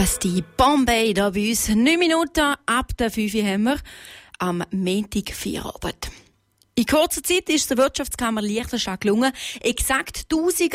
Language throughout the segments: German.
Bastille Bombay da bei uns. 9 Minuten ab der 5 Uhr haben wir am Montag Feierabend. In kurzer Zeit ist der Wirtschaftskammer Liechtenstein gelungen, exakt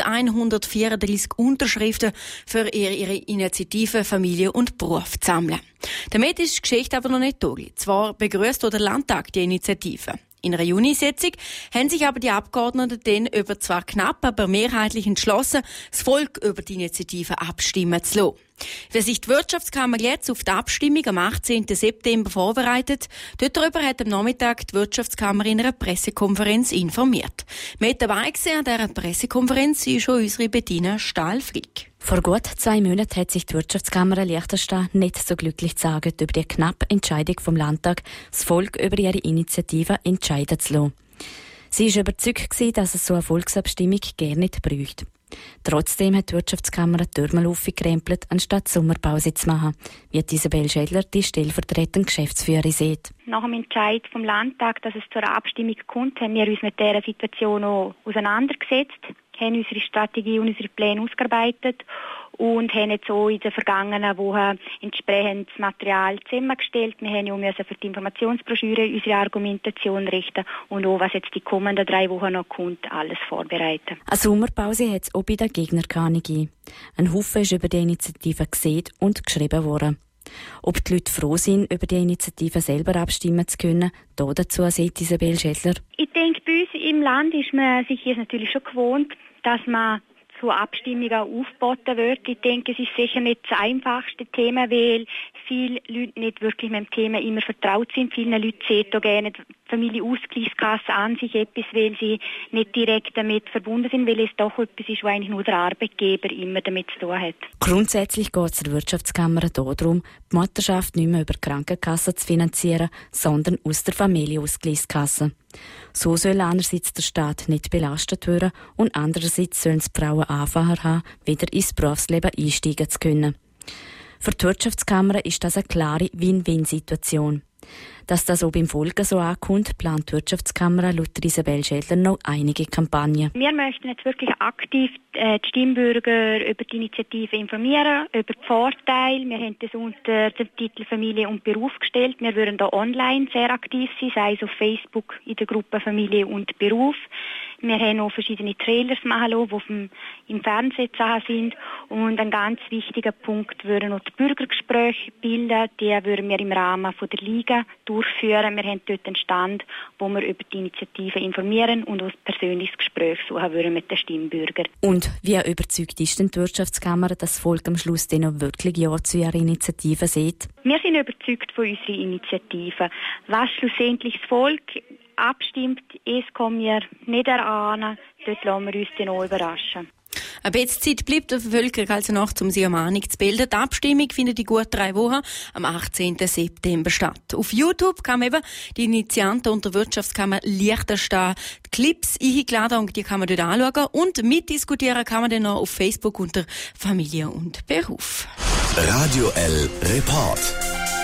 1134 Unterschriften für ihre Initiative Familie und Beruf zu sammeln. Damit ist die Geschichte aber noch nicht durch. Zwar begrüßt der Landtag die Initiative. In einer Junisitzung haben sich aber die Abgeordneten dann über zwar knapp, aber mehrheitlich entschlossen, das Volk über die Initiative abstimmen zu lassen. Wie sich die Wirtschaftskammer jetzt auf die Abstimmung am 18. September vorbereitet, darüber hat am Nachmittag die Wirtschaftskammer in einer Pressekonferenz informiert. Mit dabei gewesen an dieser Pressekonferenz ist schon unsere Bettina Stahl-Frick. Vor gut 2 Monaten hat sich die Wirtschaftskammer Liechtenstein nicht so glücklich gesagt, über die knappe Entscheidung vom Landtag, das Volk über ihre Initiative entscheiden zu lassen. Sie war überzeugt, dass es so eine Volksabstimmung gerne nicht bräuchte. Trotzdem hat die Wirtschaftskammer die Türme aufgekrempelt, anstatt Sommerpause zu machen, wie Isabel Schädler, die stellvertretende Geschäftsführerin, sieht. Nach dem Entscheid vom Landtag, dass es zur Abstimmung kommt, haben wir uns mit dieser Situation auch auseinandergesetzt, haben unsere Strategie und unsere Pläne ausgearbeitet und haben jetzt auch in den vergangenen Wochen entsprechendes Material zusammengestellt. Wir haben ja für die Informationsbroschüre unsere Argumentation richten und auch, was jetzt die kommenden 3 Wochen noch kommt, alles vorbereiten. Eine Sommerpause hat es auch bei den Gegnern keine gegeben. Ein Haufen ist über die Initiative gesehen und geschrieben worden. Ob die Leute froh sind, über die Initiative selber abstimmen zu können, dazu sagt Isabel Schädler. Ich denke, bei uns im Land ist man sich jetzt natürlich schon gewohnt, dass man zu Abstimmungen aufgeboten wird. Ich denke, es ist sicher nicht das einfachste Thema, weil viele Leute nicht wirklich mit dem Thema immer vertraut sind. Viele Leute sehen auch gerne die Familienausgleichskasse an sich etwas, weil sie nicht direkt damit verbunden sind, weil es doch etwas ist, was eigentlich nur der Arbeitgeber immer damit zu tun hat. Grundsätzlich geht es der Wirtschaftskammer darum, die Mutterschaft nicht mehr über die Krankenkasse zu finanzieren, sondern aus der Familienausgleichskasse. So soll einerseits der Staat nicht belastet werden und andererseits sollen die Frauen einfacher haben, wieder ins Berufsleben einsteigen zu können. Für die Wirtschaftskammer ist das eine klare Win-Win-Situation. Dass das auch beim Volk so ankommt, plant die Wirtschaftskammer laut Isabel Schädler noch einige Kampagnen. Wir möchten jetzt wirklich aktiv die Stimmbürger über die Initiative informieren, über die Vorteile. Wir haben das unter dem Titel Familie und Beruf gestellt. Wir würden da online sehr aktiv sein, sei es auf Facebook in der Gruppe Familie und Beruf. Wir haben auch verschiedene Trailers machen lassen, die im Fernsehen zu sehen sind. Und ein ganz wichtiger Punkt würden auch die Bürgergespräche bilden. Die würden wir im Rahmen von der Liga durchführen. Wir haben dort einen Stand, wo wir über die Initiative informieren und ein persönliches Gespräch suchen würden mit den Stimmbürgern. Und wie überzeugt ist denn die Wirtschaftskammer, dass das Volk am Schluss dann auch wirklich Ja zu ihrer Initiative sieht? Wir sind überzeugt von unserer Initiative. Was schlussendlich das Volk abstimmt, es kommen wir nicht erahnen. Dort lassen wir uns dann auch überraschen. Ein bisschen Zeit bleibt der Bevölkerung also noch, um sich eine Meinung zu bilden. Die Abstimmung findet in gut 3 Wochen am 18. September statt. Auf YouTube kann man eben die Initianten und der Wirtschaftskammer Liechtenstein die Clips eingeladen und die kann man dort anschauen. Und mitdiskutieren kann man dann noch auf Facebook unter Familie und Beruf. Radio L Report.